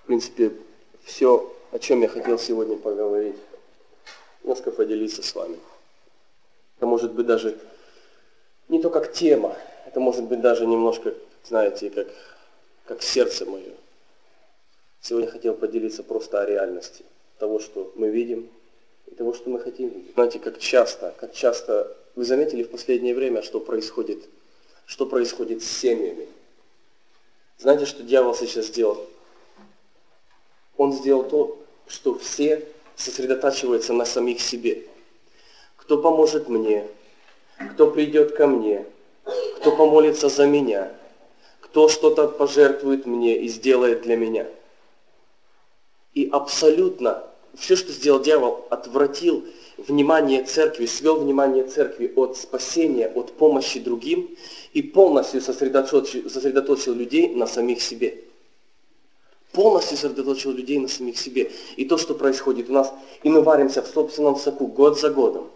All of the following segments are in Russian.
В принципе, все, о чем я хотел сегодня поговорить, немножко поделиться с вами. Это может быть даже не то как тема, это может быть даже немножко, знаете, как сердце мое. Сегодня я хотел поделиться просто о реальности того, что мы видим, и того, что мы хотим видеть. Знаете, как часто, вы заметили в последнее время, что происходит с семьями? Знаете, что дьявол сейчас сделал? Он сделал то, что все сосредотачиваются на самих себе. Кто поможет мне? Кто придет ко мне? Кто помолится за меня? Кто что-то пожертвует мне и сделает для меня? И абсолютно все, что сделал дьявол, отвратил внимание церкви, свел внимание церкви от спасения, от помощи другим и полностью сосредоточил людей на самих себе. Полностью сосредоточил людей на самих себе. И то, что происходит у нас, и мы варимся в собственном соку год за годом.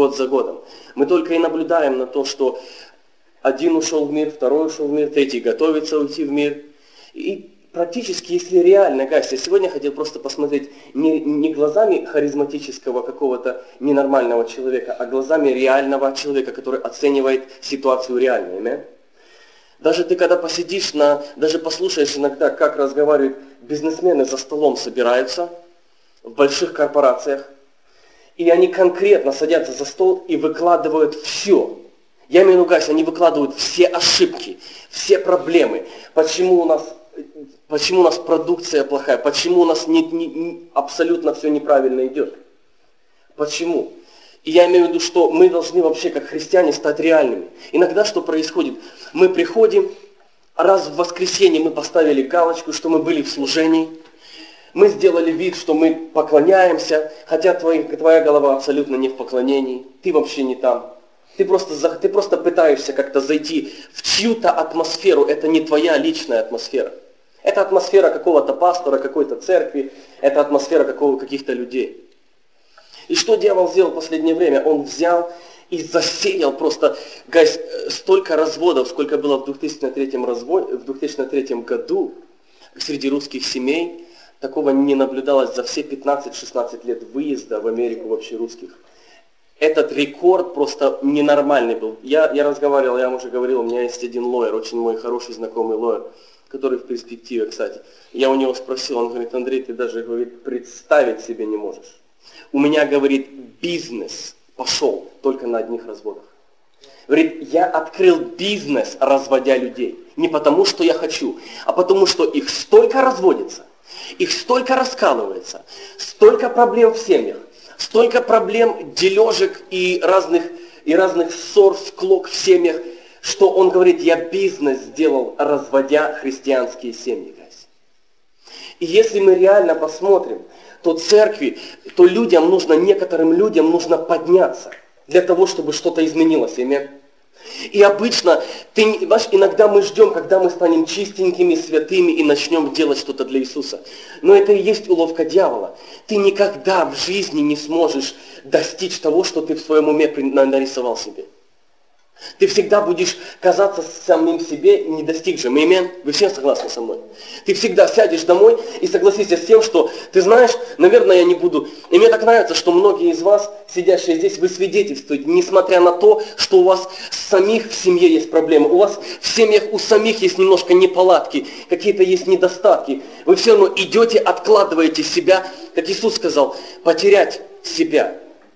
Мы только и наблюдаем на то, что один ушел в мир, второй ушел в мир, третий готовится уйти в мир. И практически, если реально, я сегодня хотел просто посмотреть не глазами харизматического какого-то ненормального человека, а глазами реального человека, который оценивает ситуацию реально. Даже ты, когда посидишь, даже послушаешь иногда, как разговаривают бизнесмены за столом собираются в больших корпорациях, и они конкретно садятся за стол и выкладывают все. Я имею в виду, они выкладывают все ошибки, все проблемы. Почему у нас продукция плохая, почему у нас абсолютно все неправильно идет. Почему? И я имею в виду, что мы должны вообще, как христиане, стать реальными. Иногда что происходит? Мы приходим, раз в воскресенье мы поставили галочку, что мы были в служении, мы сделали вид, что мы поклоняемся, хотя твоя голова абсолютно не в поклонении, ты вообще не там. Ты просто пытаешься как-то зайти в чью-то атмосферу, это не твоя личная атмосфера. Это атмосфера какого-то пастора, какой-то церкви, это атмосфера каких-то людей. И что дьявол сделал в последнее время? Он взял и засеял просто, столько разводов, сколько было в 2003 году среди русских семей, такого не наблюдалось за все 15-16 лет выезда в Америку вообще русских. Этот рекорд просто ненормальный был. Я разговаривал, я вам уже говорил, у меня есть один лоер, очень мой хороший знакомый лоер, который в перспективе, кстати. Я у него спросил, он говорит: Андрей, ты даже, говорит, представить себе не можешь. У меня, говорит, бизнес пошел только на одних разводах. Говорит, я открыл бизнес, разводя людей. Не потому, что я хочу, а потому, что их столько разводится, их столько раскалывается, столько проблем в семьях, столько проблем, дележек и разных ссор, склок в семьях, что он говорит, я бизнес сделал, разводя христианские семьи. И если мы реально посмотрим, то церкви, то некоторым людям нужно подняться для того, чтобы что-то изменилось. Аминь. И обычно, иногда мы ждем, когда мы станем чистенькими, святыми и начнем делать что-то для Иисуса. Но это и есть уловка дьявола. Ты никогда в жизни не сможешь достичь того, что ты в своем уме нарисовал себе. Ты всегда будешь казаться самим себе не достигшим. Аминь. Вы все согласны со мной? Ты всегда сядешь домой и согласишься с тем, что ты знаешь, наверное, я не буду. И мне так нравится, что многие из вас, сидящие здесь, вы свидетельствуете, несмотря на то, что у вас самих в семье есть проблемы, у вас в семьях у самих есть немножко неполадки, какие-то есть недостатки. Вы все равно идете, откладываете себя, как Иисус сказал, потерять себя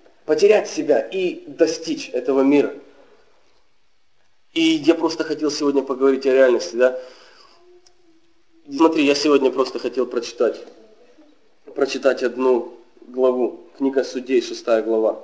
и достичь этого мира. И я просто хотел сегодня поговорить о реальности, да. Смотри, я сегодня просто хотел прочитать одну главу. Книга Судей, 6 глава.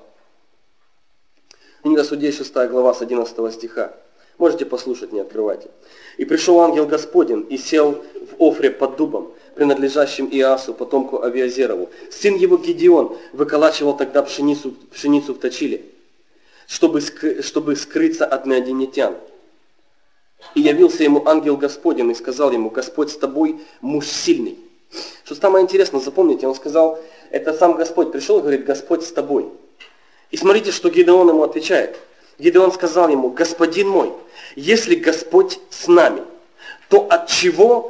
Книга Судей, 6 глава, с 11 стиха. Можете послушать, не открывайте. «И пришел ангел Господень, и сел в Офре под дубом, принадлежащим Иасу, потомку Авиазерову. Сын его Гедеон выколачивал тогда пшеницу в точиле, чтобы скрыться от миадинитян. И явился ему ангел Господень и сказал ему: Господь с тобой, муж сильный». Что самое интересное, запомните, он сказал, это сам Господь пришел и говорит: Господь с тобой. И смотрите, что Гедеон ему отвечает. Гедеон сказал ему: Господин мой, если Господь с нами, то от чего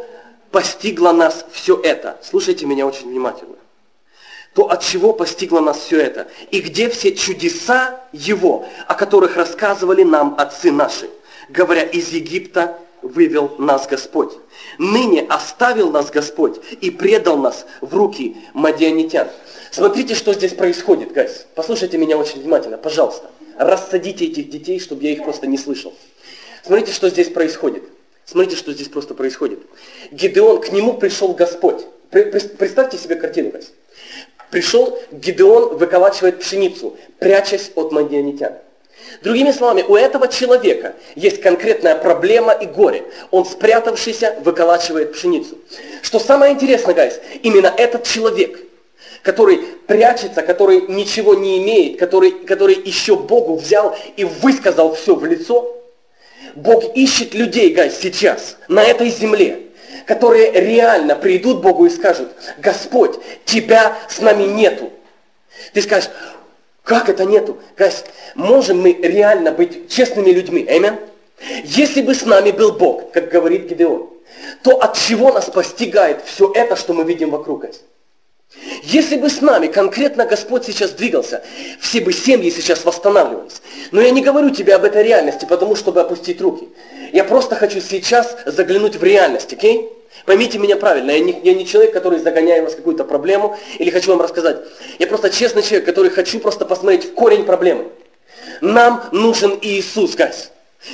постигло нас все это? Слушайте меня очень внимательно. То от чего постигло нас все это? И где все чудеса Его, о которых рассказывали нам отцы наши, говоря, из Египта вывел нас Господь. Ныне оставил нас Господь и предал нас в руки мадианитян. Смотрите, что здесь происходит, гайс. Послушайте меня очень внимательно, пожалуйста. Рассадите этих детей, чтобы я их просто не слышал. Смотрите, что здесь происходит. Смотрите, что здесь просто происходит. Гидеон, к нему пришел Господь. Представьте себе картину, гайс. Пришел Гидеон, выколачивает пшеницу, прячась от мадианитян. Другими словами, у этого человека есть конкретная проблема и горе. Он, спрятавшийся, выколачивает пшеницу. Что самое интересное, гайс, именно этот человек, который прячется, который ничего не имеет, который еще Богу взял и высказал все в лицо, Бог ищет людей, гайс, сейчас, на этой земле, которые реально придут к Богу и скажут: Господь, Тебя с нами нету. Ты скажешь: как это нету? Гайс, можем мы реально быть честными людьми? Аминь? Если бы с нами был Бог, как говорит Гидеон, то от чего нас постигает все это, что мы видим вокруг, гайс? Если бы с нами конкретно Господь сейчас двигался, все бы семьи сейчас восстанавливались. Но я не говорю тебе об этой реальности, потому чтобы опустить руки. Я просто хочу сейчас заглянуть в реальность, окей? Поймите меня правильно, я не человек, который загоняет вас в какую-то проблему, или хочу вам рассказать. Я просто честный человек, который хочу просто посмотреть в корень проблемы. Нам нужен Иисус, гайс.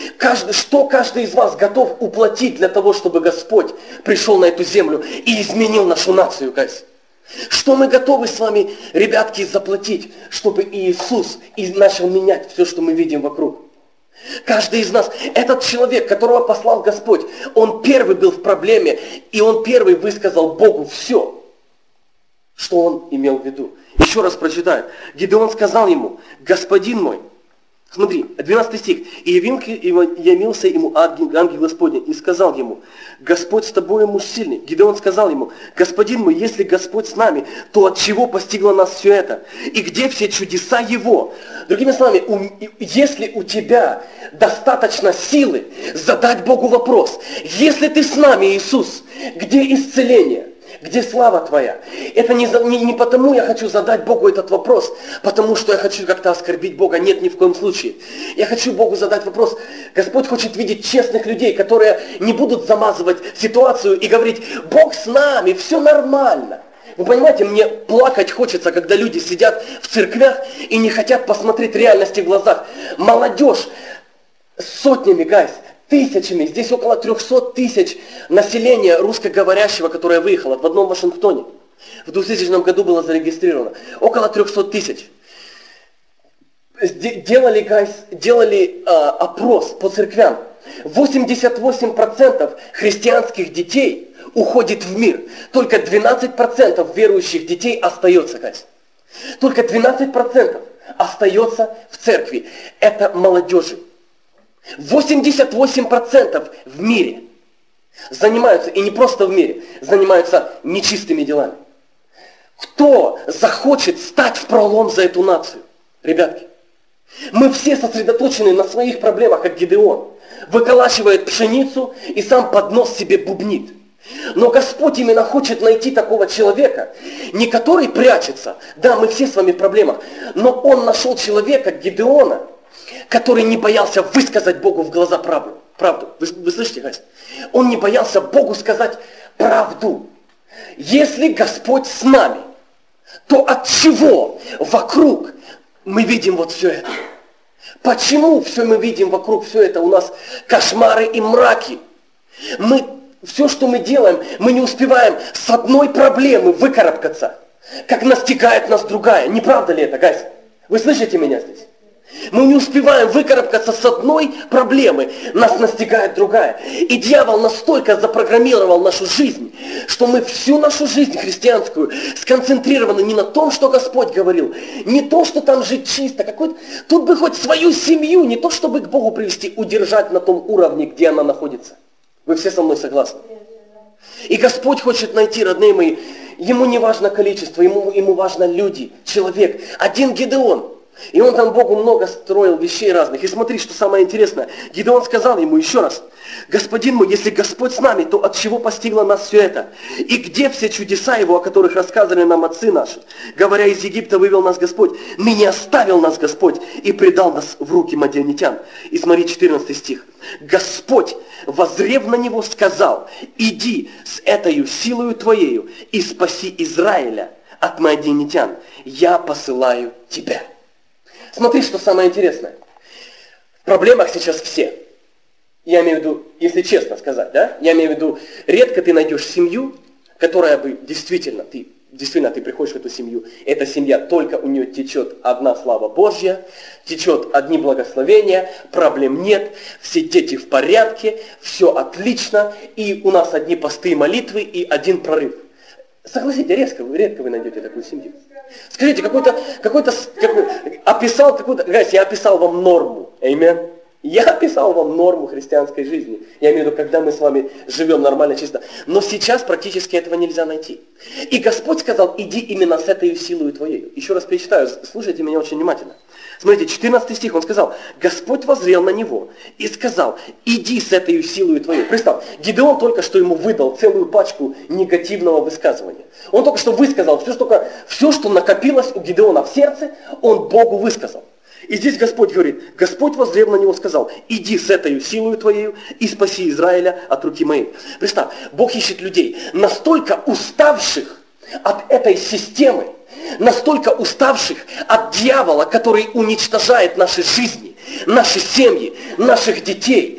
Что каждый из вас готов уплатить для того, чтобы Господь пришел на эту землю и изменил нашу нацию, гайс? Что мы готовы с вами, ребятки, заплатить, чтобы Иисус начал менять все, что мы видим вокруг? Каждый из нас, этот человек, которого послал Господь, он первый был в проблеме, и он первый высказал Богу все, что он имел в виду. Еще раз прочитаю. Гидеон сказал ему: господин мой, смотри, 12 стих, и явился ему ангел Господень и сказал ему: Господь с тобой, муж сильный. Гидеон сказал ему: господин мой, если Господь с нами, то от чего постигло нас все это? И где все чудеса Его? Другими словами, если у тебя достаточно силы задать Богу вопрос: если ты с нами, Иисус, где исцеление? Где слава Твоя? Это не потому я хочу задать Богу этот вопрос, потому что я хочу как-то оскорбить Бога. Нет, ни в коем случае. Я хочу Богу задать вопрос. Господь хочет видеть честных людей, которые не будут замазывать ситуацию и говорить: Бог с нами, все нормально. Вы понимаете, мне плакать хочется, когда люди сидят в церквях и не хотят посмотреть реальности в глазах. Молодежь сотнями, гайс, тысячами, здесь около 300 тысяч населения русскоговорящего, которое выехало в одном Вашингтоне. В 2000 году было зарегистрировано. Около 300 тысяч. Делали опрос по церквям. 88% христианских детей уходит в мир. Только 12% верующих детей остается, гайс. Только 12% остается в церкви. Это молодежи. 88% в мире занимаются, и не просто в мире, занимаются нечистыми делами. Кто захочет стать в пролом за эту нацию? Ребятки, мы все сосредоточены на своих проблемах, как Гидеон. Выколачивает пшеницу и сам под нос себе бубнит. Но Господь именно хочет найти такого человека, не который прячется. Да, мы все с вами в проблемах, но Он нашел человека, Гидеона, который не боялся высказать Богу в глаза правду. Вы слышите, гайс? Он не боялся Богу сказать правду. Если Господь с нами, то от чего вокруг мы видим вот все это? Почему все мы видим вокруг, все это у нас кошмары и мраки? Все, что мы делаем, мы не успеваем с одной проблемы выкарабкаться, как настигает нас другая. Не правда ли это, гайс? Вы слышите меня здесь? Мы не успеваем выкарабкаться с одной проблемы, нас настигает другая. И дьявол настолько запрограммировал нашу жизнь, что мы всю нашу жизнь христианскую сконцентрированы не на том, что Господь говорил, не то, что там жить чисто, тут бы хоть свою семью, не то, чтобы к Богу привести, удержать на том уровне, где она находится. Вы все со мной согласны? И Господь хочет найти, родные мои, Ему не важно количество, Ему важно люди, человек. Один Гидеон. И он там Богу много строил вещей разных. И смотри, что самое интересное. Гидеон сказал ему еще раз: «Господин мой, если Господь с нами, то от чего постигло нас все это? И где все чудеса Его, о которых рассказывали нам отцы наши? Говоря, из Египта вывел нас Господь. Не оставил нас Господь и предал нас в руки мадианитян». И смотри, 14 стих. «Господь, воззрев на него, сказал: иди с этою силою твоею и спаси Израиля от мадианитян. Я посылаю тебя». Смотри, что самое интересное. В проблемах сейчас все. Я имею в виду, если честно сказать, да? Я имею в виду, редко ты найдешь семью, которая бы действительно ты приходишь в эту семью, эта семья, только у нее течет одна слава Божья, течет одни благословения, проблем нет, все дети в порядке, все отлично, и у нас одни посты и молитвы, и один прорыв. Согласитесь, редко вы найдете такую семью. Скажите, я описал вам норму, аминь. Я описал вам норму христианской жизни. Я имею в виду, когда мы с вами живем нормально, чисто. Но сейчас практически этого нельзя найти. И Господь сказал: иди именно с этой силой твоей. Еще раз перечитаю, слушайте меня очень внимательно. Смотрите, 14 стих, он сказал: Господь воззрел на него и сказал: иди с этой силой твоей. Представь, Гидеон только что ему выдал целую пачку негативного высказывания. Он только что высказал все, что накопилось у Гидеона в сердце, он Богу высказал. И здесь Господь говорит: Господь воззрев на него сказал: иди с этой силою твоею и спаси Израиля от руки моей. Представь, Бог ищет людей, настолько уставших от этой системы, настолько уставших от дьявола, который уничтожает наши жизни, наши семьи, наших детей,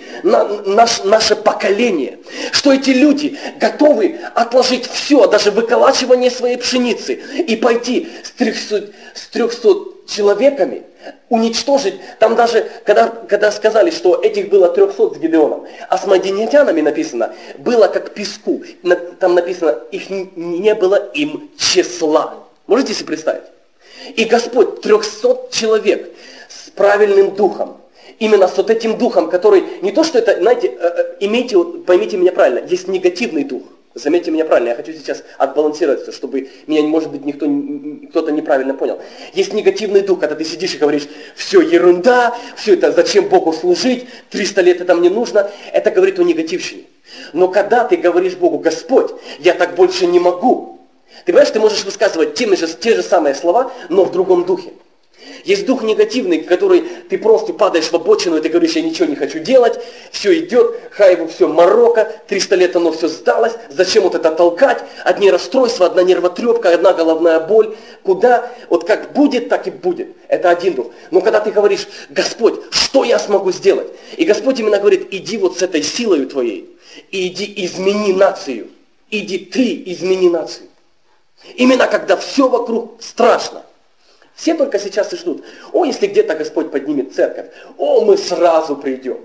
наше поколение, что эти люди готовы отложить все, даже выколачивание своей пшеницы, и пойти с 300 человеками, уничтожить. Там даже, когда сказали, что этих было 300 с Гидеоном, а с мадианитянами написано, было как песку. Там написано, их не было им числа. Можете себе представить? И Господь 300 человек с правильным духом, именно с вот этим духом, который, не то что это, знаете, поймите меня правильно, есть негативный дух. Заметьте меня правильно, я хочу сейчас отбалансировать все, чтобы меня, может быть, кто-то неправильно понял. Есть негативный дух, когда ты сидишь и говоришь: все ерунда, все это, зачем Богу служить, 300 лет это мне нужно. Это говорит о негативщине. Но когда ты говоришь Богу: Господь, я так больше не могу. Ты понимаешь, ты можешь высказывать те же самые слова, но в другом духе. Есть дух негативный, который ты просто падаешь в обочину, и ты говоришь: я ничего не хочу делать, все идет, хайву все Марокко, 300 лет оно все сдалось, зачем вот это толкать, одни расстройства, одна нервотрепка, одна головная боль, куда, вот как будет, так и будет, это один дух. Но когда ты говоришь: Господь, что я смогу сделать? И Господь именно говорит: иди вот с этой силой твоей, и иди измени нацию, иди ты измени нацию. Именно когда все вокруг страшно. Все только сейчас и ждут: о, если где-то Господь поднимет церковь, о, мы сразу придем.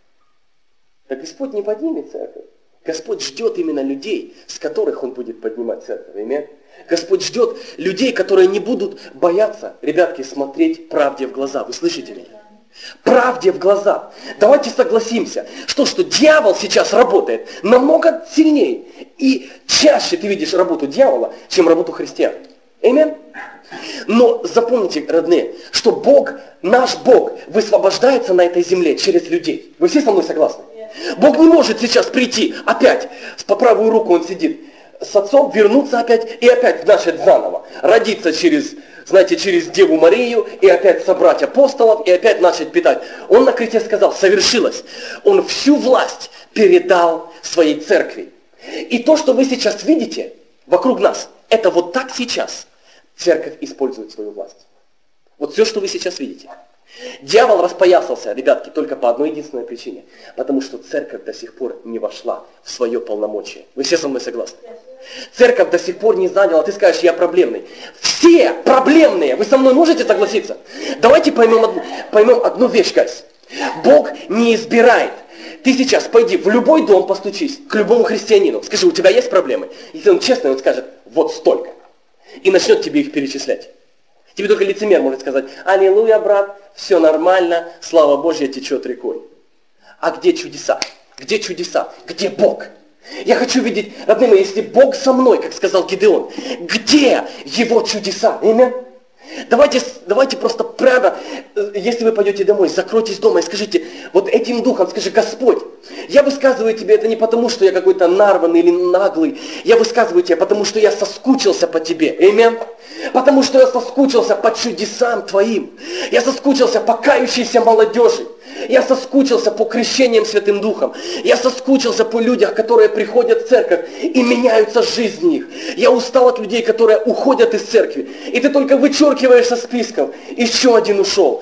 Так Господь не поднимет церковь. Господь ждет именно людей, с которых Он будет поднимать церковь. Аминь. Господь ждет людей, которые не будут бояться, ребятки, смотреть правде в глаза. Вы слышите меня? Правде в глаза. Давайте согласимся, что дьявол сейчас работает намного сильнее и чаще ты видишь работу дьявола, чем работу христиан. Аминь. Но запомните, родные, что Бог, наш Бог, высвобождается на этой земле через людей. Вы все со мной согласны? Бог не может сейчас прийти опять, по правую руку он сидит, с отцом вернуться опять и опять начать заново. Родиться через Деву Марию и опять собрать апостолов и опять начать питать. Он на кресте сказал: совершилось. Он всю власть передал своей церкви. И то, что вы сейчас видите вокруг нас, это вот так сейчас церковь использует свою власть. Вот все, что вы сейчас видите. Дьявол распоясался, ребятки, только по одной единственной причине. Потому что церковь до сих пор не вошла в свое полномочие. Вы все со мной согласны? Церковь до сих пор не заняла, ты скажешь: я проблемный. Все проблемные, вы со мной можете согласиться? Давайте поймем одну вещь, guys. Бог не избирает. Ты сейчас пойди в любой дом, постучись к любому христианину. Скажи: у тебя есть проблемы? Если он честный, он скажет: вот столько. И начнет тебе их перечислять. Тебе только лицемер может сказать: аллилуйя, брат, все нормально, слава Божья течет рекой. А где чудеса? Где чудеса? Где Бог? Я хочу видеть, родные мои, если Бог со мной, как сказал Гидеон, где Его чудеса? Аминь? Давайте просто прямо, если вы пойдете домой, закройтесь дома и скажите, вот этим духом, скажи: Господь, я высказываю тебе это не потому, что я какой-то нарванный или наглый, я высказываю тебе, потому что я соскучился по тебе, аминь. Потому что я соскучился по чудесам твоим, я соскучился по кающейся молодежи, я соскучился по крещениям Святым Духом, я соскучился по людях, которые приходят в церковь и меняются жизни их. Я устал от людей, которые уходят из церкви, и ты только вычеркиваешь со списков: еще один ушел,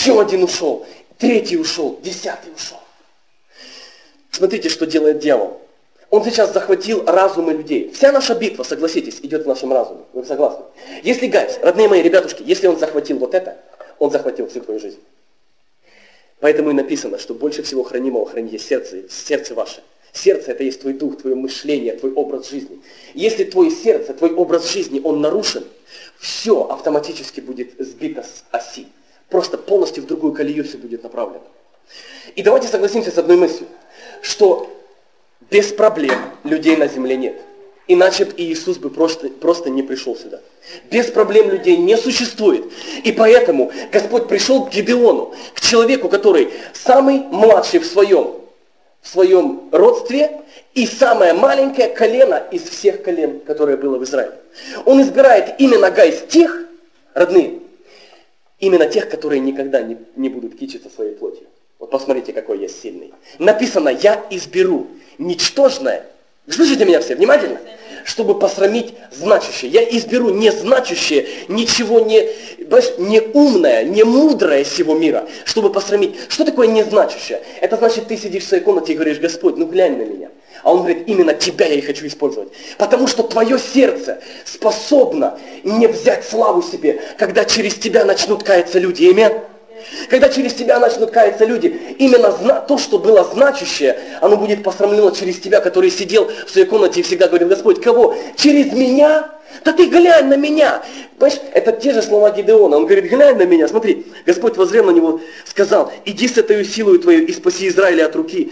третий ушел, 10-й ушел. Смотрите, что делает дьявол. Он сейчас захватил разумы людей. Вся наша битва, согласитесь, идет в нашем разуме. Вы согласны? Если, гайс, родные мои ребятушки, если он захватил вот это, он захватил всю твою жизнь. Поэтому и написано, что больше всего хранимого храните сердце ваше. Сердце — это есть твой дух, твое мышление, твой образ жизни. Если твое сердце, твой образ жизни, он нарушен, все автоматически будет сбито с оси. Просто полностью в другую колею все будет направлено. И давайте согласимся с одной мыслью, что без проблем людей на земле нет. Иначе бы Иисус бы просто не пришел сюда. Без проблем людей не существует. И поэтому Господь пришел к Гидеону, к человеку, который самый младший в своем родстве и самое маленькое колено из всех колен, которое было в Израиле. Он избирает именно, гайс, тех, родные, именно тех, которые никогда не будут кичиться своей плотью. Вот посмотрите, какой я сильный. Написано: я изберу ничтожное. Слышите меня все внимательно? Чтобы посрамить значащее. Я изберу незначащее, ничего не умное, не мудрое сего мира, чтобы посрамить. Что такое незначащее? Это значит, ты сидишь в своей комнате и говоришь: Господь, ну глянь на меня. А он говорит: именно тебя я и хочу использовать. Потому что твое сердце способно не взять славу себе, когда через тебя начнут каяться люди. Аминь. Когда через тебя начнут каяться люди, именно то, что было значащее, оно будет посрамлено через тебя, который сидел в своей комнате и всегда говорил: Господь, кого? Через меня? Да ты глянь на меня! Понимаешь, это те же слова Гидеона. Он говорит: глянь на меня, смотри. Господь воззрел на него, сказал: иди с этой силой твоей и спаси Израиля от руки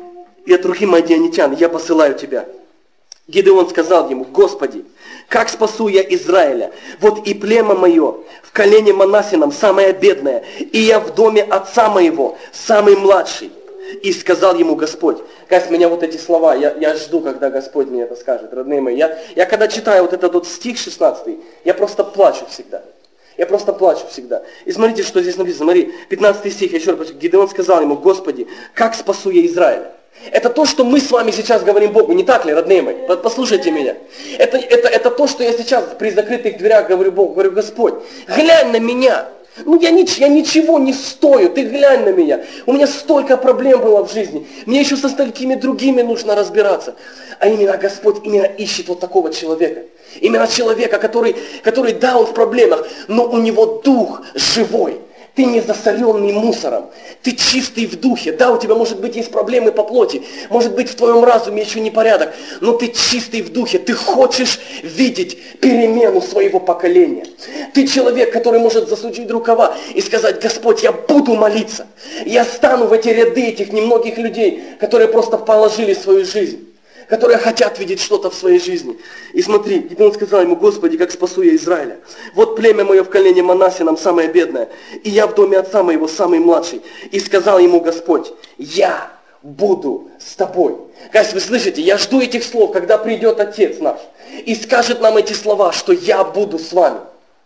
мадианитян, я посылаю тебя. Гидеон сказал ему: Господи, как спасу я Израиля? Вот и племя мое в колене Манассином самое бедное, и я в доме отца моего самый младший. И сказал ему Господь. Кажется, меня вот эти слова, я жду, когда Господь мне это скажет, родные мои. Я когда читаю вот этот вот стих 16, я просто плачу всегда. Я просто плачу всегда. И смотрите, что здесь написано. Смотри, 15 стих, еще раз. Гидеон сказал ему: Господи, как спасу я Израиля? Это то, что мы с вами сейчас говорим Богу, не так ли, родные мои? Послушайте меня. Это то, что я сейчас при закрытых дверях говорю Богу. Говорю: Господь, глянь на меня. Ну я ничего не стою, ты глянь на меня. У меня столько проблем было в жизни. Мне еще со столькими другими нужно разбираться. А именно Господь именно ищет вот такого человека. Именно человека, который да, он в проблемах, но у него дух живой. Ты не засоренный мусором, ты чистый в духе. Да, у тебя, может быть, есть проблемы по плоти, может быть, в твоем разуме еще непорядок, но ты чистый в духе, ты хочешь видеть перемену своего поколения. Ты человек, который может засучить рукава и сказать: Господь, я буду молиться, я стану в эти ряды этих немногих людей, которые просто положили свою жизнь, которые хотят видеть что-то в своей жизни. И смотри, и он сказал ему: Господи, как спасу я Израиля? Вот племя мое в колене Манассином самое бедное, и я в доме отца моего самый младший. И сказал ему Господь: я буду с тобой. Кажется, вы слышите, я жду этих слов, когда придет Отец наш и скажет нам эти слова, что я буду с вами.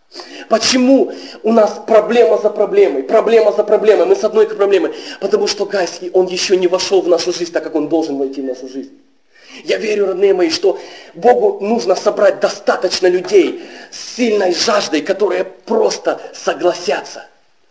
Почему у нас проблема за проблемой, мы с одной проблемой? Потому что, гайс, он еще не вошел в нашу жизнь так, как он должен войти в нашу жизнь. Я верю, родные мои, что Богу нужно собрать достаточно людей с сильной жаждой, которые просто согласятся.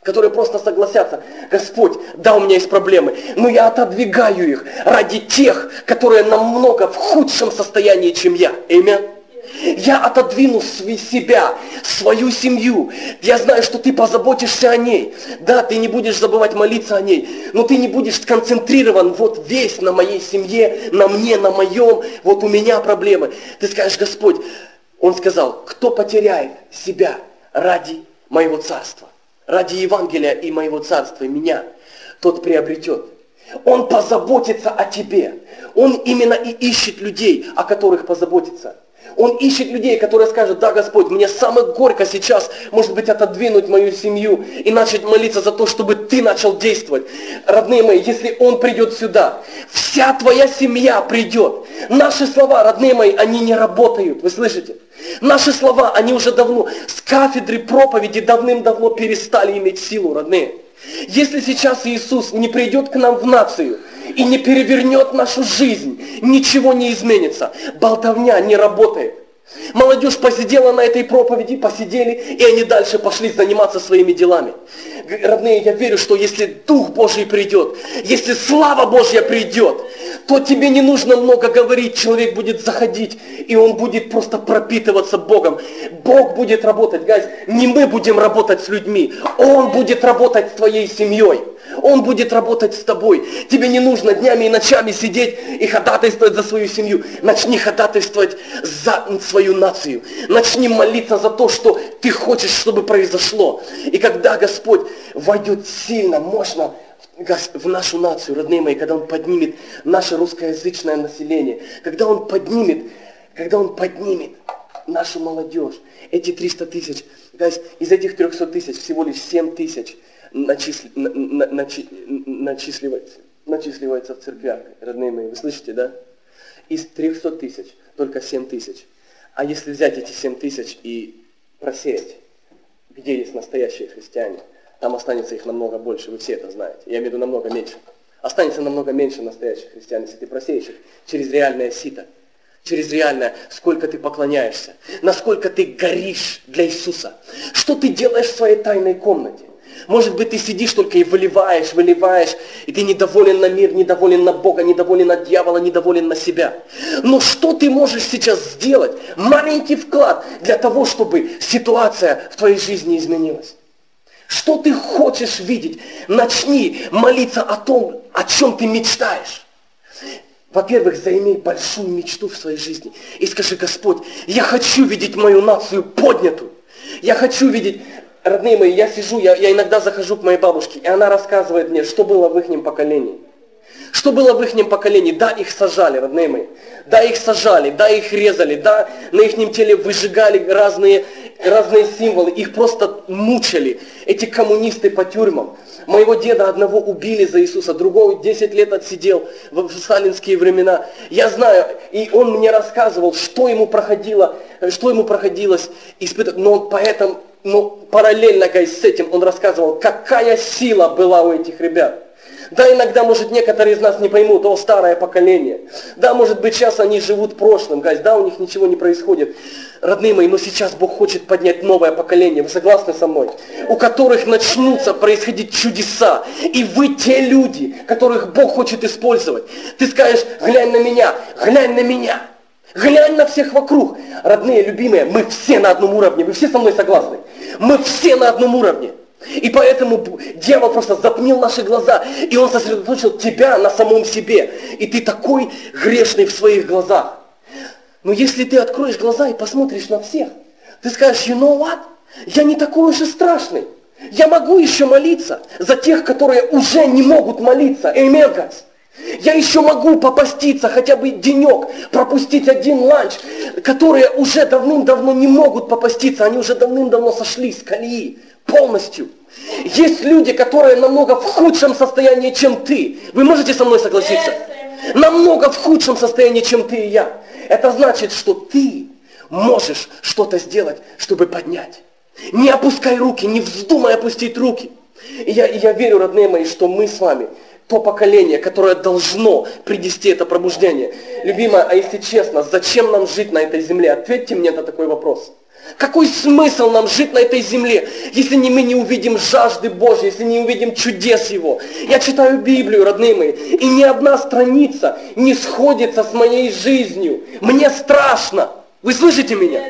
Господь, да, у меня есть проблемы, но я отодвигаю их ради тех, которые намного в худшем состоянии, чем я. Аминь. Я отодвину себя, свою семью. Я знаю, что ты позаботишься о ней. Да, ты не будешь забывать молиться о ней, но ты не будешь сконцентрирован вот весь на моей семье, на мне, на моем, вот у меня проблемы. Ты скажешь: Господь, Он сказал: кто потеряет себя ради моего царства, ради Евангелия и моего царства, и меня, тот приобретет. Он позаботится о тебе. Он именно и ищет людей, о которых позаботится. Он ищет людей, которые скажут: да, Господь, мне самое горько сейчас, может быть, отодвинуть мою семью и начать молиться за то, чтобы Ты начал действовать. Родные мои, если Он придет сюда, вся твоя семья придет. Наши слова, родные мои, они не работают, вы слышите? Наши слова, они уже давно, с кафедры проповеди давным-давно перестали иметь силу, родные. Если сейчас Иисус не придет к нам в нацию и не перевернет нашу жизнь, ничего не изменится. Болтовня не работает. Молодежь посидела на этой проповеди, посидели, и они дальше пошли заниматься своими делами. Родные, я верю, что если Дух Божий придет, если слава Божья придет, то тебе не нужно много говорить, человек будет заходить, и он будет просто пропитываться Богом. Бог будет работать, guys, не мы будем работать с людьми, Он будет работать с твоей семьей. Он будет работать с тобой. Тебе не нужно днями и ночами сидеть и ходатайствовать за свою семью. Начни ходатайствовать за свою нацию. Начни молиться за то, что ты хочешь, чтобы произошло. И когда Господь войдет сильно, мощно в нашу нацию, родные мои, когда Он поднимет наше русскоязычное население, когда Он поднимет нашу молодежь, эти 300 тысяч, из этих 300 тысяч всего лишь 7 тысяч начисливается в церквях, родные мои, вы слышите, да? Из 300 тысяч только 7 тысяч. А если взять эти 7 тысяч и просеять, где есть настоящие христиане, там останется их намного больше, вы все это знаете. Я имею в виду намного меньше. Останется намного меньше настоящих христиан, если ты просеешь их через реальное сито. Через реальное, сколько ты поклоняешься, насколько ты горишь для Иисуса. Что ты делаешь в своей тайной комнате? Может быть, ты сидишь только и выливаешь, и ты недоволен на мир, недоволен на Бога, недоволен на дьявола, недоволен на себя. Но что ты можешь сейчас сделать? Маленький вклад для того, чтобы ситуация в твоей жизни изменилась. Что ты хочешь видеть? Начни молиться о том, о чем ты мечтаешь. Во-первых, заимей большую мечту в своей жизни и скажи: Господь, я хочу видеть мою нацию поднятую. Я хочу видеть, родные мои, я сижу, я иногда захожу к моей бабушке, и она рассказывает мне, что было в ихнем поколении. Что было в ихнем поколении? Да, их сажали, родные мои. Да, их сажали, да, их резали, да, на ихнем теле выжигали разные символы, их просто мучили, эти коммунисты по тюрьмам. Моего деда одного убили за Иисуса, другого 10 лет отсидел в сталинские времена. Я знаю, и он мне рассказывал, что ему проходилось испытывать. Но параллельно с этим он рассказывал, какая сила была у этих ребят. Да, иногда, может, некоторые из нас не поймут: о, старое поколение. Да, может быть, сейчас они живут прошлым, да, у них ничего не происходит. Родные мои, но сейчас Бог хочет поднять новое поколение, вы согласны со мной? У которых начнутся происходить чудеса. И вы те люди, которых Бог хочет использовать. Ты скажешь: глянь на меня, глянь на меня. Глянь на всех вокруг. Родные, любимые, мы все на одном уровне. Вы все со мной согласны? Мы все на одном уровне. И поэтому дьявол просто затмил наши глаза, и он сосредоточил тебя на самом себе. И ты такой грешный в своих глазах. Но если ты откроешь глаза и посмотришь на всех, ты скажешь: you know what? Я не такой уж и страшный. Я могу еще молиться за тех, которые уже не могут молиться. Amen, guys. Я еще могу попаститься хотя бы денек, пропустить один ланч, которые уже давным-давно не могут попаститься, они уже давным-давно сошли с колеи полностью. Есть люди, которые намного в худшем состоянии, чем ты. Вы можете со мной согласиться? Намного в худшем состоянии, чем ты и я. Это значит, что ты можешь что-то сделать, чтобы поднять. Не опускай руки, не вздумай опустить руки. И я верю, родные мои, что мы с вами то поколение, которое должно принести это пробуждение. Любимая, а если честно, зачем нам жить на этой земле? Ответьте мне на такой вопрос. Какой смысл нам жить на этой земле, если мы не увидим жажды Божьей, если не увидим чудес Его? Я читаю Библию, родные мои, и ни одна страница не сходится с моей жизнью. Мне страшно. Вы слышите меня?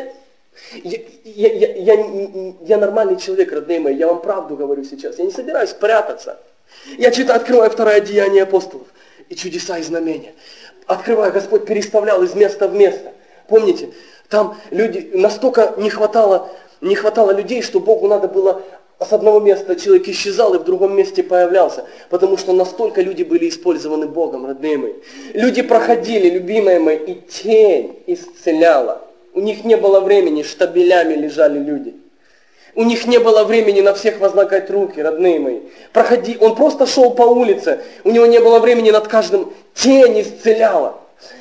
Я нормальный человек, родные мои, я вам правду говорю сейчас. Я не собираюсь прятаться. Я открываю 2 Деяния апостолов, и чудеса и знамения. Открываю, Господь переставлял из места в место. Помните, там люди, настолько не хватало людей, что Богу надо было с одного места человек исчезал и в другом месте появлялся. Потому что настолько люди были использованы Богом, родные мои. Люди проходили, любимые мои, и тень исцеляла. У них не было времени, штабелями лежали люди. У них не было времени на всех возлагать руки, родные мои. Он просто шел по улице, у него не было времени над каждым. Тень исцеляла.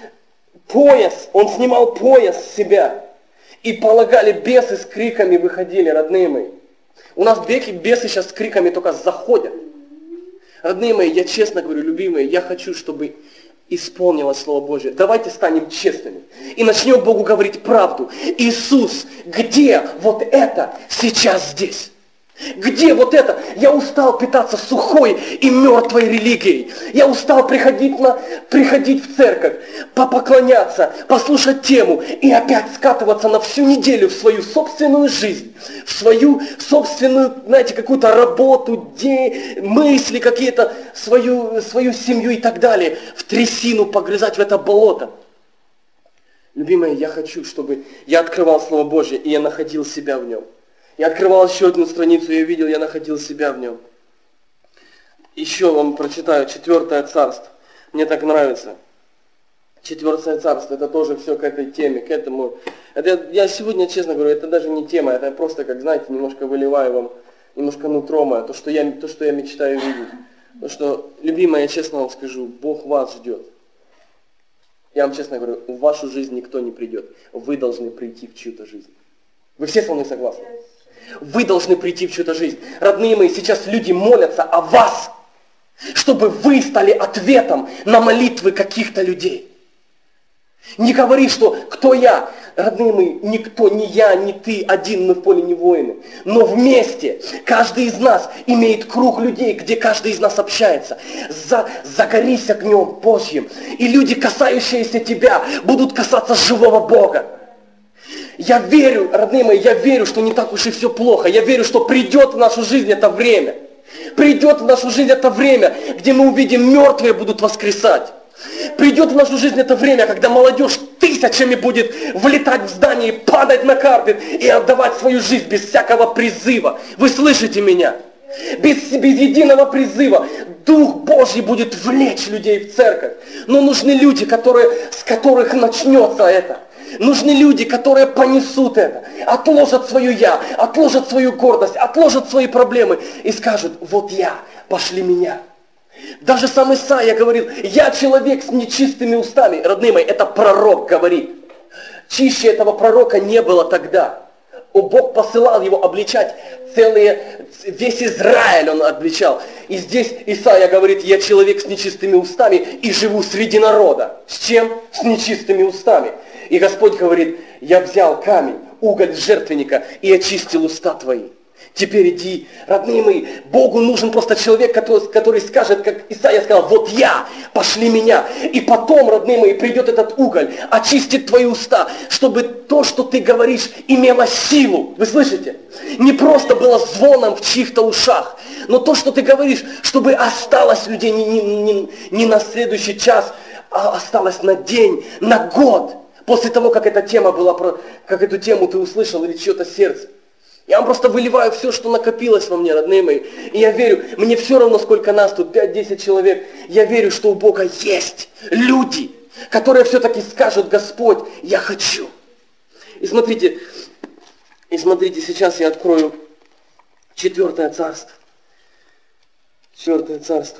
Пояс, он снимал пояс с себя. И полагали, бесы с криками выходили, родные мои. У нас бесы сейчас с криками только заходят. Родные мои, я честно говорю, любимые, я хочу, чтобы исполнилось Слово Божье. Давайте станем честными и начнем Богу говорить правду. Иисус, где вот это сейчас здесь? Где вот это? Я устал питаться сухой и мертвой религией. Я устал приходить в церковь, поклоняться, послушать тему и опять скатываться на всю неделю в свою собственную жизнь, в свою собственную, знаете, какую-то работу, мысли какие-то, свою семью и так далее, в трясину погрызать в это болото. Любимые, я хочу, чтобы я открывал Слово Божье, и я находил себя в нем. Я открывал еще одну страницу, я видел, я находил себя в нем. Еще вам прочитаю 4 царство. Мне так нравится. 4 царство, это тоже все к этой теме, к этому. Я сегодня, честно говорю, это даже не тема, это просто, как знаете, немножко выливаю вам, немножко нутро мое, то, что я мечтаю видеть. Потому что, любимая, я честно вам скажу, Бог вас ждет. Я вам честно говорю, в вашу жизнь никто не придет. Вы должны прийти в чью-то жизнь. Вы все со мной согласны? Вы должны прийти в чью-то жизнь. Родные мои, сейчас люди молятся о вас, чтобы вы стали ответом на молитвы каких-то людей. Не говори, что кто я. Родные мои, никто, ни я, ни ты, один мы в поле не воины. Но вместе, каждый из нас имеет круг людей, где каждый из нас общается. Загорись огнем Божьим. И люди, касающиеся тебя, будут касаться живого Бога. Я верю, родные мои, я верю, что не так уж и все плохо. Я верю, что придет в нашу жизнь это время. Придет в нашу жизнь это время, где мы увидим, мертвые будут воскресать. Придет в нашу жизнь это время, когда молодежь тысячами будет влетать в здание, падать на карпет и отдавать свою жизнь без всякого призыва. Вы слышите меня? Без единого призыва Дух Божий будет влечь людей в церковь. Но нужны люди, с которых начнется это. Нужны люди, которые понесут это, отложат свое «я», отложат свою гордость, отложат свои проблемы и скажут: вот я, пошли меня. Даже сам Исаия говорил: я человек с нечистыми устами. Родные мои, это пророк говорит. Чище этого пророка не было тогда. Бог посылал его обличать весь Израиль он обличал. И здесь Исаия говорит: я человек с нечистыми устами и живу среди народа. С чем? С нечистыми устами. И Господь говорит: я взял камень, уголь жертвенника и очистил уста твои. Теперь иди. Родные мои, Богу нужен просто человек, который скажет, как Исаия сказал: вот я, пошли меня. И потом, родные мои, придет этот уголь, очистит твои уста, чтобы то, что ты говоришь, имело силу. Вы слышите? Не просто было звоном в чьих-то ушах, но то, что ты говоришь, чтобы осталось людей не на следующий час, а осталось на день, на год. После того, как эта тема была, как эту тему ты услышал или чье-то сердце. Я вам просто выливаю все, что накопилось во мне, родные мои. И я верю, мне все равно, сколько нас тут, 5-10 человек. Я верю, что у Бога есть люди, которые все-таки скажут: Господь, я хочу. И смотрите, сейчас я открою 4 царство. 4 царство.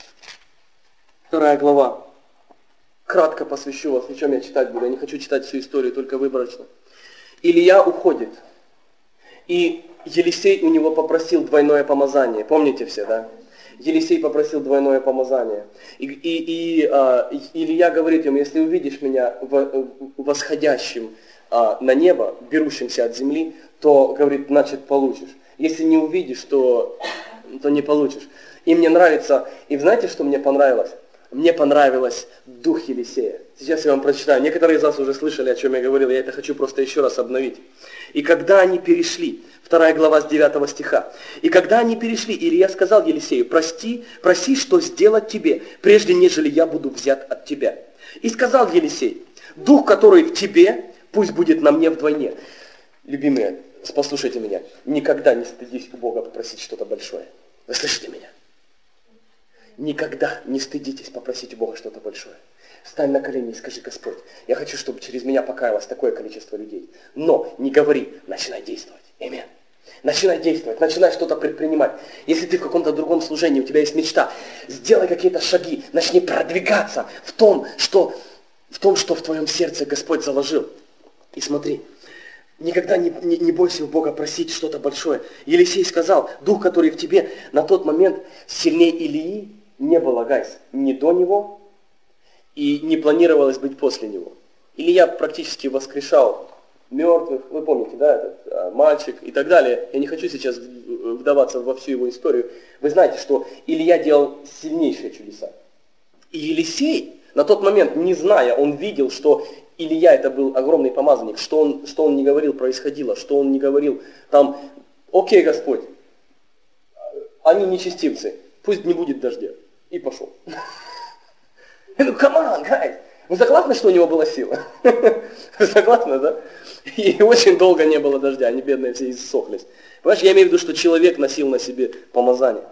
2 глава. Кратко посвящу вас, о чем я читать буду. Я не хочу читать всю историю, только выборочно. Илия уходит. И Елисей у него попросил двойное помазание. Помните все, да? Елисей попросил двойное помазание. И Илия говорит ему: если увидишь меня восходящим на небо, берущимся от земли, то, говорит, значит, получишь. Если не увидишь, то не получишь. И мне нравится, и знаете, что мне понравилось? Мне понравилось дух Елисея. Сейчас я вам прочитаю. Некоторые из вас уже слышали, о чем я говорил. Я это хочу просто еще раз обновить. И когда они перешли, 2 глава с 9 стиха. И когда они перешли, Илия сказал Елисею: проси, что сделать тебе, прежде нежели я буду взят от тебя. И сказал Елисей: дух, который в тебе, пусть будет на мне вдвойне. Любимые, послушайте меня. Никогда не стыдись у Бога попросить что-то большое. Вы слышите меня? Никогда не стыдитесь попросить у Бога что-то большое. Встань на колени и скажи: Господь, я хочу, чтобы через меня покаялось такое количество людей. Но не говори, начинай действовать. Аминь. Начинай действовать, начинай что-то предпринимать. Если ты в каком-то другом служении, у тебя есть мечта, сделай какие-то шаги, начни продвигаться в том, что в твоем сердце Господь заложил. И смотри, никогда не бойся у Бога просить что-то большое. Елисей сказал: дух, который в тебе на тот момент сильнее Илии, не было, гайс, ни до него, и не планировалось быть после него. Илья практически воскрешал мертвых, вы помните, да, этот мальчик и так далее. Я не хочу сейчас вдаваться во всю его историю. Вы знаете, что Илья делал сильнейшие чудеса. И Елисей на тот момент, не зная, он видел, что Илья это был огромный помазанник, что он не говорил происходило, что он не говорил там: окей, Господь, они нечестивцы, пусть не будет дождя. И пошел. Ну, come on, guys. Вы согласны, что у него была сила? Вы согласны, да? И очень долго не было дождя, они бедные все иссохлись. Понимаешь, я имею в виду, что человек носил на себе помазание.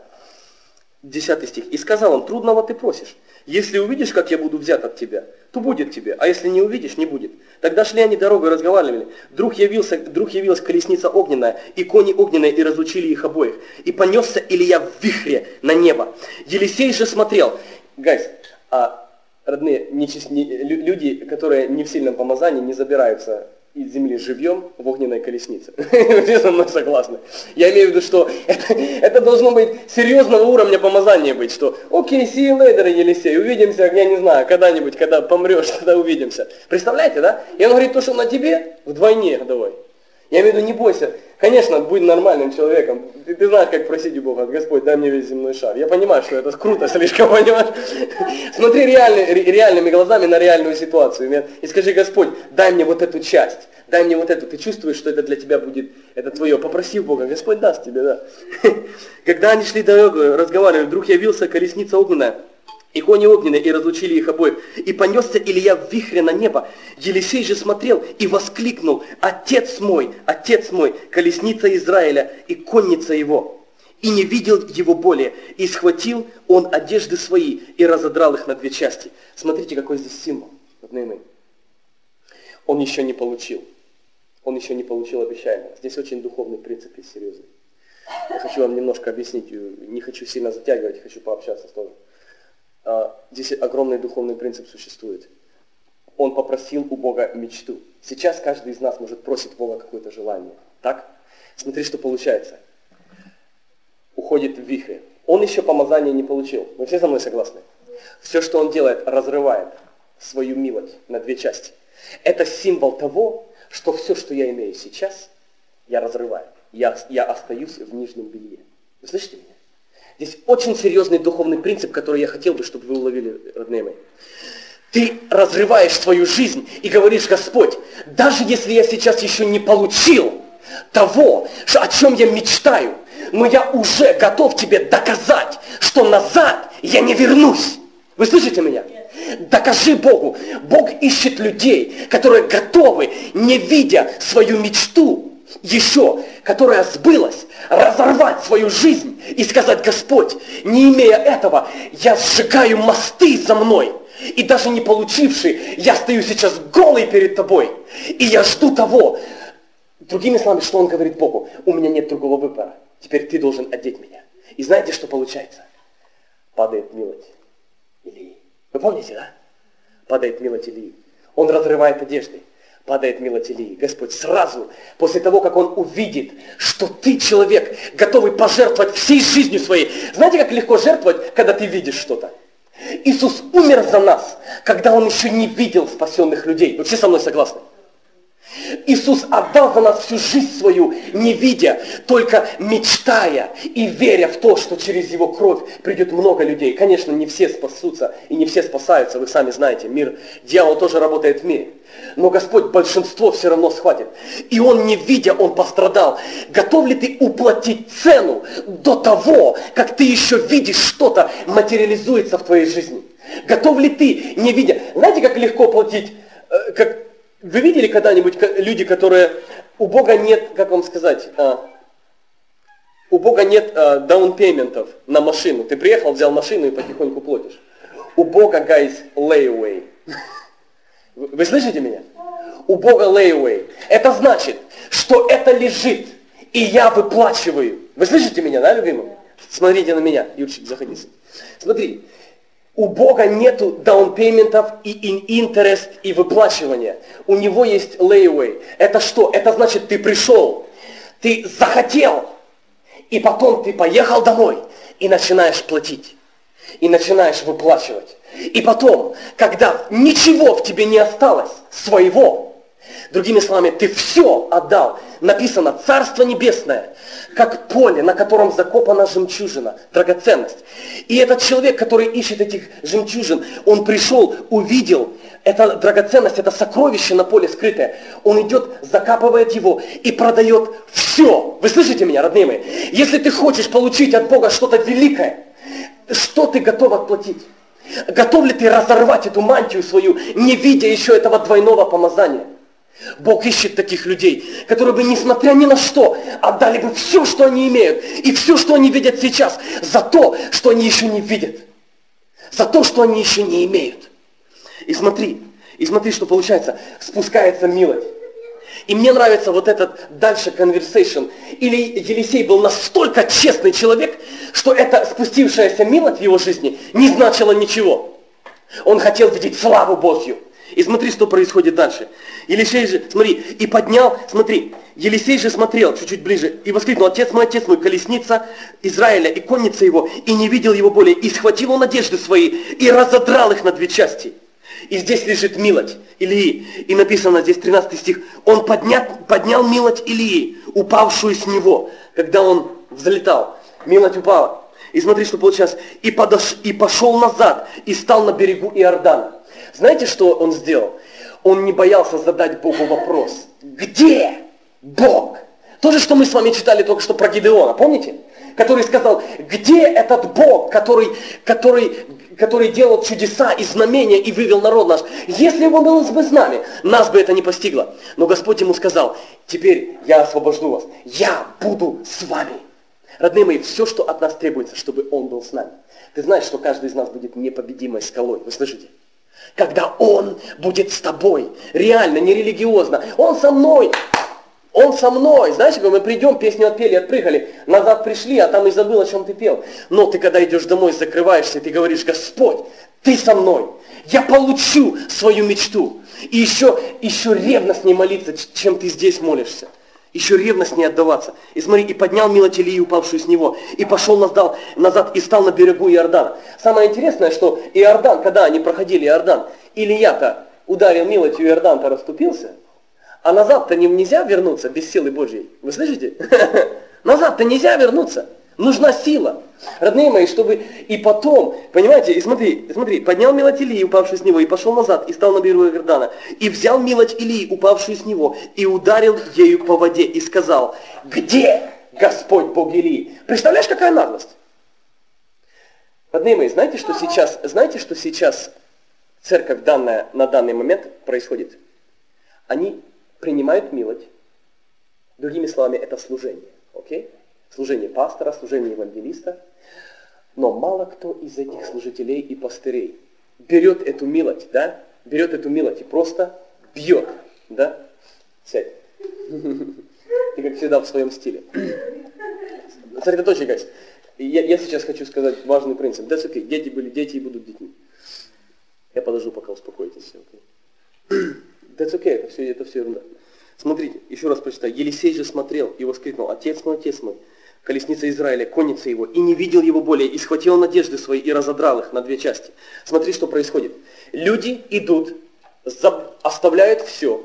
10 стих. «И сказал он: трудного ты просишь. Если увидишь, как я буду взят от тебя, то будет тебе, а если не увидишь, не будет». Тогда шли они дорогой, разговаривали. Вдруг явилась колесница огненная, и кони огненные, и разлучили их обоих. И понесся Илья в вихре на небо. Елисей же смотрел. Гайс, родные, люди, которые не в сильном помазании, не забираются из земли живьем в огненной колеснице. Все со мной согласны. Я имею в виду, что это должно быть серьезного уровня помазания быть, что окей, see you later, Елисей, увидимся, я не знаю, когда-нибудь, когда помрешь, тогда увидимся. Представляете, да? И он говорит: то, что на тебе, вдвойне давай. Я имею в виду, не бойся. Конечно, будь нормальным человеком. Ты знаешь, как просить у Бога: Господь, дай мне весь земной шар. Я понимаю, что это круто слишком, понимаешь? Смотри реальными глазами на реальную ситуацию. И скажи: Господь, дай мне вот эту часть. Дай мне вот эту. Ты чувствуешь, что это для тебя будет, это твое. Попроси у Бога, Господь даст тебе, да. Когда они шли дорогой, разговаривали, вдруг явился колесница огненная, и кони огненные, и разлучили их обоих. И понесся Илья в вихре на небо. Елисей же смотрел и воскликнул: отец мой, колесница Израиля и конница его. И не видел его более. И схватил он одежды свои и разодрал их на 2 части. Смотрите, какой здесь символ. Он еще не получил. Он еще не получил обещаемого. Здесь очень духовный принцип и серьезный. Я хочу вам немножко объяснить. Не хочу сильно затягивать, хочу пообщаться тоже. Здесь огромный духовный принцип существует. Он попросил у Бога мечту. Сейчас каждый из нас может просить Бога какое-то желание. Так? Смотри, что получается. Уходит в вихре. Он еще помазания не получил. Вы все со мной согласны? Все, что он делает, разрывает свою милость на 2 части. Это символ того, что все, что я имею сейчас, я разрываю. Я остаюсь в нижнем белье. Вы слышите меня? Здесь очень серьезный духовный принцип, который я хотел бы, чтобы вы уловили, родные мои. Ты разрываешь свою жизнь и говоришь: Господь, даже если я сейчас еще не получил того, о чем я мечтаю, но я уже готов тебе доказать, что назад я не вернусь. Вы слышите меня? Докажи Богу. Бог ищет людей, которые готовы, не видя свою мечту еще, которая сбылась, разорвать свою жизнь и сказать: Господь, не имея этого, я сжигаю мосты за мной. И даже не получивший, я стою сейчас голый перед тобой. И я жду того. Другими словами, что он говорит Богу: у меня нет другого выбора. Теперь ты должен одеть меня. И знаете, что получается? Падает милость Илии. Вы помните, да? Падает милость Илии. Он разрывает одежды. Падает милость Илии. Господь сразу, после того, как он увидит, что ты человек, готовый пожертвовать всей жизнью своей. Знаете, как легко жертвовать, когда ты видишь что-то? Иисус умер за нас, когда он еще не видел спасенных людей. Вы все со мной согласны? Иисус отдал за нас всю жизнь свою, не видя, только мечтая и веря в то, что через Его кровь придет много людей. Конечно, не все спасутся и не все спасаются, вы сами знаете, дьявол тоже работает в мире. Но Господь большинство все равно схватит. И Он, не видя, Он пострадал. Готов ли ты уплатить цену до того, как ты еще видишь что-то материализуется в твоей жизни? Готов ли ты, не видя? Знаете, как легко платить, Вы видели когда-нибудь люди, которые... У Бога нет, как вам сказать... У Бога нет даунпейментов на машину. Ты приехал, взял машину и потихоньку платишь. У Бога, guys, layaway. Вы слышите меня? У Бога layaway. Это значит, что это лежит, и я выплачиваю. Вы слышите меня, да, любимый? Смотрите на меня, Юрчик, заходи. Смотри, у Бога нету даунпейментов и интерес и выплачивания. У Него есть layaway. Это что? Это значит, ты пришел, ты захотел, и потом ты поехал домой и начинаешь платить. И начинаешь выплачивать. И потом, когда ничего в тебе не осталось своего, другими словами, ты все отдал. Написано, Царство Небесное, как поле, на котором закопана жемчужина, драгоценность. И этот человек, который ищет этих жемчужин, он пришел, увидел, это драгоценность, это сокровище на поле скрытое. Он идет, закапывает его и продает все. Вы слышите меня, родные мои? Если ты хочешь получить от Бога что-то великое, что ты готов отплатить? Готов ли ты разорвать эту мантию свою, не видя еще этого двойного помазания? Бог ищет таких людей, которые бы, несмотря ни на что, отдали бы все, что они имеют, и все, что они видят сейчас, за то, что они еще не видят, за то, что они еще не имеют. И смотри, что получается, спускается милость. И мне нравится вот этот дальше conversation. Или Елисей был настолько честный человек, что эта спустившаяся милость в его жизни не значила ничего. Он хотел видеть славу Божью. И смотри, что происходит дальше. Елисей же, смотри, и поднял, смотри, Елисей же смотрел чуть-чуть ближе и воскликнул: отец мой, колесница Израиля и конница его, и не видел его более. И схватил он одежды свои и разодрал их на две части. И здесь лежит милость Илии. И написано здесь 13 стих. Он поднял милость Илии, упавшую с него, когда он взлетал. Милость упала. И смотри, что получилось. И пошел назад, и стал на берегу Иордана. Знаете, что он сделал? Он не боялся задать Богу вопрос. Где Бог? То же, что мы с вами читали только что про Гидеона, помните? Который сказал, где этот Бог, который делал чудеса и знамения и вывел народ наш? Если бы он был бы с нами, нас бы это не постигло. Но Господь ему сказал, теперь я освобожу вас, я буду с вами. Родные мои, все, что от нас требуется, чтобы Он был с нами. Ты знаешь, что каждый из нас будет непобедимой скалой, вы слышите? Когда Он будет с тобой, реально, не религиозно, Он со мной. Он со мной. Знаете, когда мы придем, песню отпели, отпрыгали, назад пришли, а там и забыл, о чем ты пел. Но ты, когда идешь домой, закрываешься, ты говоришь, Господь, ты со мной. Я получу свою мечту. И еще ревностнее молиться, чем ты здесь молишься. Еще ревностнее отдаваться. И смотри, и поднял милость Илии, упавшую с него, и пошел назад, и стал на берегу Иордана. Самое интересное, что Иордан, когда они проходили Иордан, Илия-то ударил милостью, Иордан-то расступился. А назад-то нельзя вернуться без силы Божьей. Вы слышите? Назад-то нельзя вернуться. Нужна сила. Родные мои, чтобы и потом, понимаете, и смотри, поднял милость Илии, упавшую с него, и пошел назад, и стал на берегу Иордана, и взял милость Илии, упавшую с него, и ударил ею по воде, и сказал, где Господь Бог Илии? Представляешь, какая наглость? Родные мои, знаете, что сейчас церковь на данный момент происходит? Они принимают милость, другими словами, это служение, окей? Служение пастора, служение евангелиста. Но мало кто из этих служителей и пастырей берет эту милость, да? Берет эту милость и просто бьет, да? Сядь. Ты, как всегда, в своем стиле. Сосредоточься, guys. Я сейчас хочу сказать важный принцип. That's okay. Дети были дети и будут детьми. Я подожду, пока успокоитесь. Okay? That's okay. Это все ерунда. Смотрите, еще раз прочитаю. Елисей же смотрел и воскликнул: отец мой, колесница Израиля, конница его, и не видел его более, и схватил надежды свои, и разодрал их на две части. Смотри, что происходит. Люди идут, оставляют все,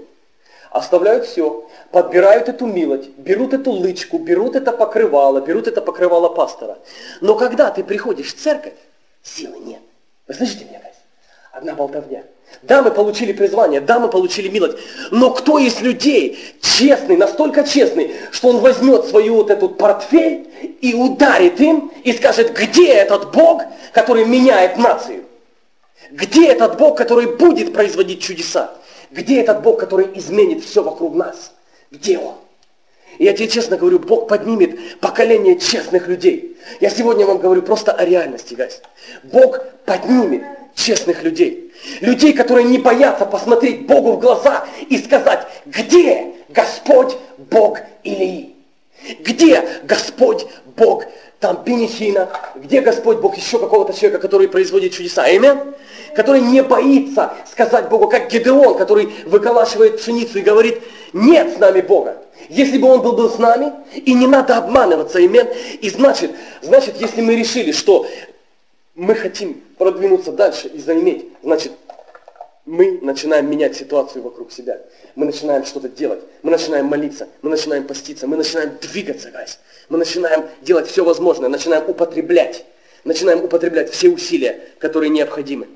подбирают эту милость, берут эту лычку, берут это покрывало пастора. Но когда ты приходишь в церковь, силы нет. Вы слышите меня, guys? Одна болтовня. Да, мы получили призвание, да, мы получили милость, но кто из людей честный, настолько честный, что он возьмет свою вот этот портфель и ударит им и скажет, где этот Бог, который меняет нацию? Где этот Бог, который будет производить чудеса? Где этот Бог, который изменит все вокруг нас? Где Он? И я тебе честно говорю, Бог поднимет поколение честных людей. Я сегодня вам говорю просто о реальности, guys. Бог поднимет честных людей. Людей, которые не боятся посмотреть Богу в глаза и сказать, где Господь Бог Илии? Где Господь Бог там Пенихина? Где Господь Бог еще какого-то человека, который производит чудеса? Аминь? Который не боится сказать Богу, как Гедеон, который выколачивает пшеницу и говорит, нет с нами Бога. Если бы Он был с нами, и не надо обманываться, аминь. И значит, если мы решили, что мы хотим продвинуться дальше и заиметь, значит, мы начинаем менять ситуацию вокруг себя. Мы начинаем что-то делать, мы начинаем молиться, мы начинаем поститься, мы начинаем двигаться, guys. Мы начинаем делать все возможное, начинаем употреблять все усилия, которые необходимы.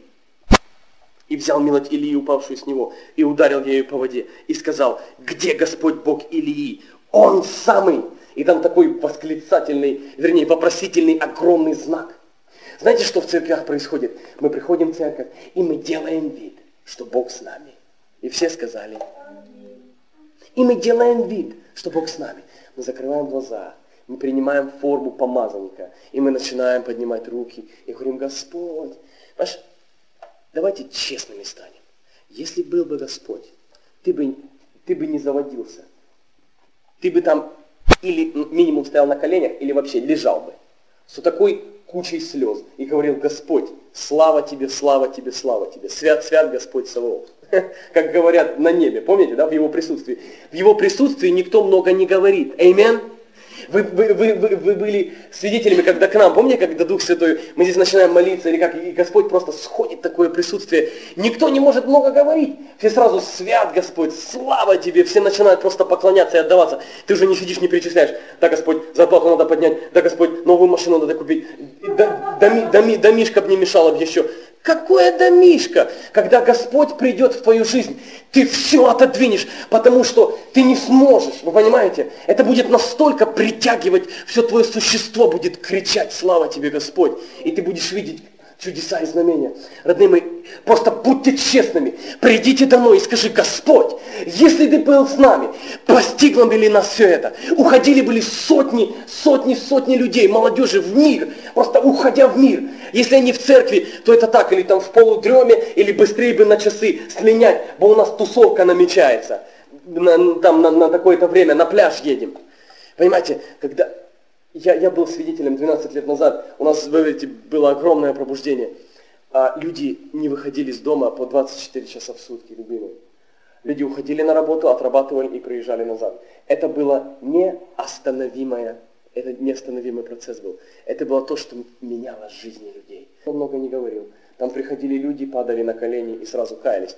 И взял милость Илии, упавшую с него, и ударил ею по воде, и сказал, где Господь Бог Илии? Он самый. И там такой вопросительный огромный знак. Знаете, что в церквях происходит? Мы приходим в церковь, и мы делаем вид, что Бог с нами. И все сказали. И мы делаем вид, что Бог с нами. Мы закрываем глаза, мы принимаем форму помазанника, и мы начинаем поднимать руки, и говорим, Господь. Понимаешь, давайте честными станем. Если был бы Господь, ты бы не заводился. Ты бы там или минимум стоял на коленях, или вообще лежал бы. С такой кучей слез. И говорил, Господь, слава тебе, слава тебе, слава тебе. Свят, свят Господь Саваоф. Как говорят на небе, помните, да, в Его присутствии. В Его присутствии никто много не говорит. Аминь. Вы были свидетелями, когда к нам, помните, когда Дух Святой, мы здесь начинаем молиться, или как, и Господь просто сходит, такое присутствие. Никто не может много говорить. Все сразу, свят Господь, слава тебе. Все начинают просто поклоняться и отдаваться. Ты уже не сидишь, не перечисляешь. Да, Господь, зарплату надо поднять. Да, Господь, новую машину надо купить. Домишко бы не мешало бы еще. Какое домишко? Когда Господь придет в твою жизнь, ты все отодвинешь, потому что ты не сможешь, вы понимаете? Это будет настолько притягивать, все твое существо будет кричать, слава тебе, Господь. И ты будешь видеть чудеса и знамения. Родные мои, просто будьте честными. Придите домой и скажи, Господь, если ты был с нами, постигло ли нас все это? Уходили были сотни людей, молодежи в мир, просто уходя в мир. Если они в церкви, то это так, или там в полудреме, или быстрее бы на часы слинять, бо у нас тусовка намечается. Там на такое-то время на пляж едем. Понимаете, когда я был свидетелем 12 лет назад, у нас, вы видите, было огромное пробуждение. Люди не выходили из дома по 24 часа в сутки, любимые. Люди уходили на работу, отрабатывали и приезжали назад. Это было неостановимый процесс был. Это было то, что меняло жизни людей. Он много не говорил. Там приходили люди, падали на колени и сразу каялись.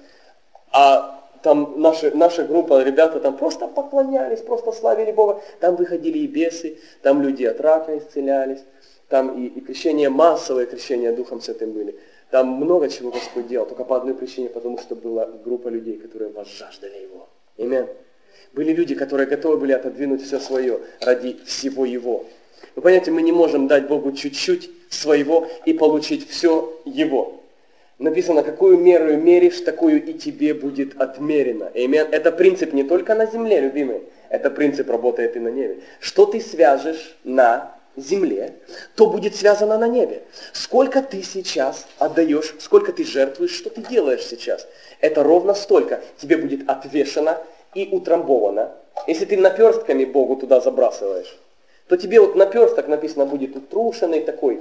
А там наша группа, ребята там просто поклонялись, просто славили Бога. Там выходили и бесы, там люди от рака исцелялись, там и крещение массовое, крещение Духом Святым были. Там много чего Господь делал, только по одной причине, потому что была группа людей, которые возжаждали Его. Аминь. Были люди, которые готовы были отодвинуть все свое ради всего Его. Вы понимаете, мы не можем дать Богу чуть-чуть своего и получить все Его. Написано, какую меру меришь, такую и тебе будет отмерено. Аминь. Это принцип не только на земле, любимые. Это принцип работает и на небе. Что ты свяжешь на земле, то будет связано на небе. Сколько ты сейчас отдаешь, сколько ты жертвуешь, что ты делаешь сейчас, это ровно столько тебе будет отвешено и утрамбовано. Если ты наперстками Богу туда забрасываешь, то тебе вот наперсток написано будет утрушенный такой,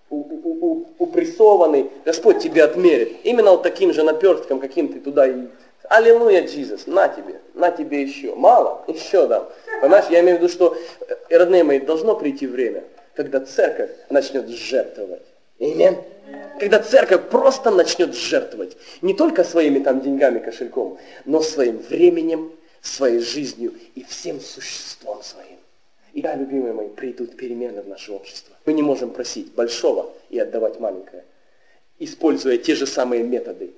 упрессованный. Господь тебе отмерит. Именно вот таким же наперстком, каким ты туда и... Аллилуйя, Иисус, на тебе еще. Мало? Еще дам. Понимаешь, я имею в виду, что, родные мои, должно прийти время, когда церковь начнет жертвовать. Аминь. Когда церковь просто начнет жертвовать. Не только своими там деньгами, кошельком, но своим временем, своей жизнью и всем существом своим. И да, любимые мои, придут перемены в наше общество. Мы не можем просить большого и отдавать маленькое, используя те же самые методы.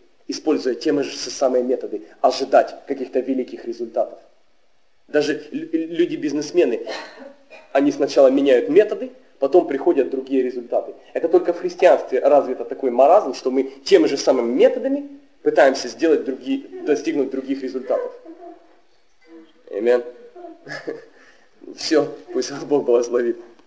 Ожидать каких-то великих результатов. Даже люди-бизнесмены, они сначала меняют методы, потом приходят другие результаты. Это только в христианстве развито такой маразм, что мы теми же самыми методами пытаемся достигнуть других результатов. Аминь. Все, пусть вас Бог благословит.